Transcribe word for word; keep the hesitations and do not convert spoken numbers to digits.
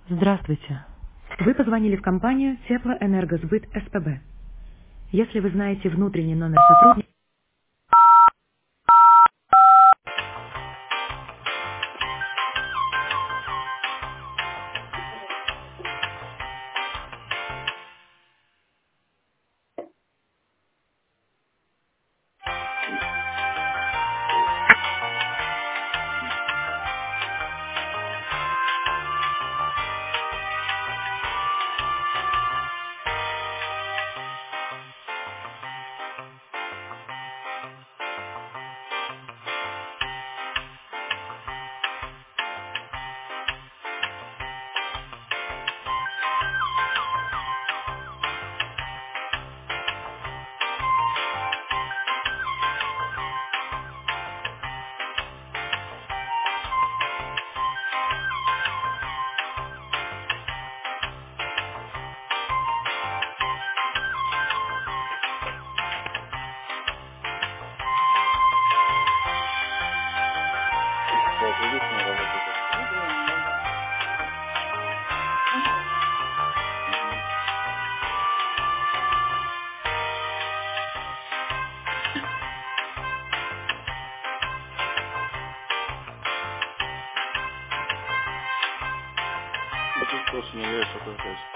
Здравствуйте. Вы позвонили в компанию Теплоэнергосбыт СПБ. Если вы знаете внутренний номер сотрудника... Да, придется на работу завтра. Ну да, нормально. Мгм. Это точно, я еще только